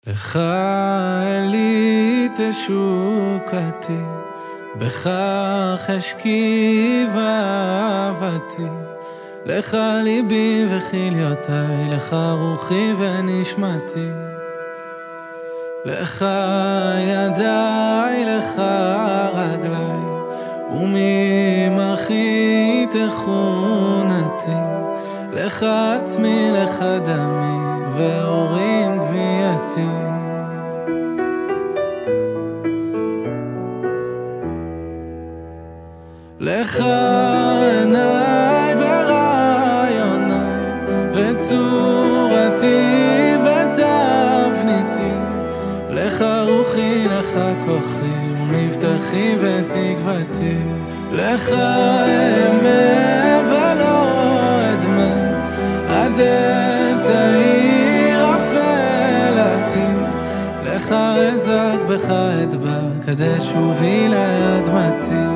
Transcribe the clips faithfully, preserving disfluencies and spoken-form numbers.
לך אלי תשוקתי, בכך אשקיע ואהבתי. לך ליבי וכליותיי, לך רוחי ונשמתי. לך ידיי, לך רגליי, וממחי תכונתי. לך עצמי, לך דמי, ואורים גווייתי. לך עיניי ורעיוניי, וצורתי ותבניתי. לך רוחי, לך כוחי, ומבטחי ותקוותי. לך אמה ולא אדמה, עד תאיר אפלתי. לך אזעק, בך אדבק, עד אשובי לאדמתי.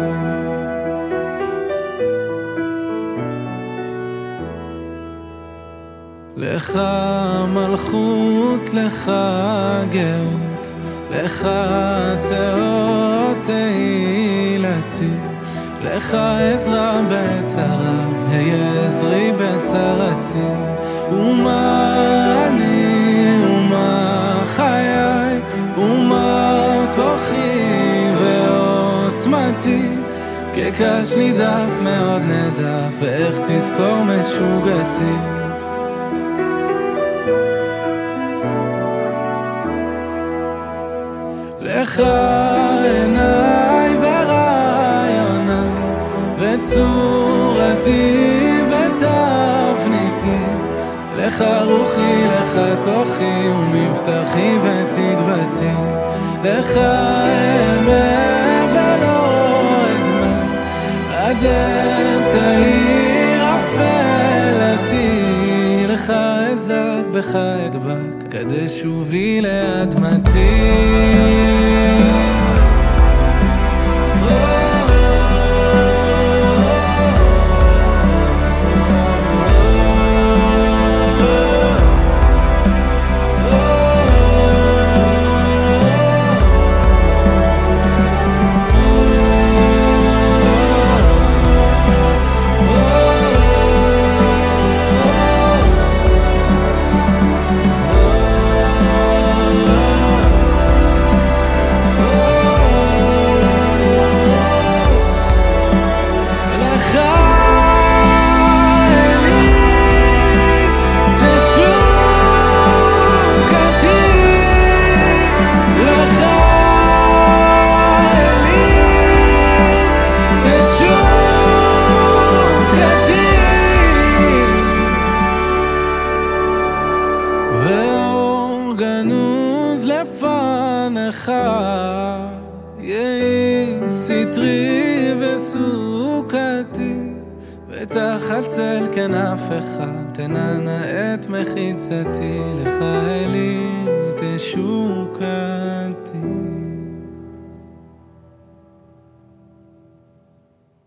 לך מלכות, לך גאות, לך תאות תהילתי. לך עזרה בצרה, היה עזרי בצרתי. ומה אני ומה חיי, ומה כוחי ועוצמתי. כקש נידף מאוד נדף, ואיך תזכור משוגתי. לך עיניי ורעיוניי, וצורתי ותבניתי. לך רוחי, לך כוחי, ומבטחי ותקוותי. לך אמה ולא אדמה, עד תאיר אפלתי. לך אזעק, בך אדבק, עד אשובי לאדמתי. גנוז לפניך, יהי סטרי וסוכתי, ותחת צל כנפיך תנענע את מחיצתי. לך אלי תשוקתי.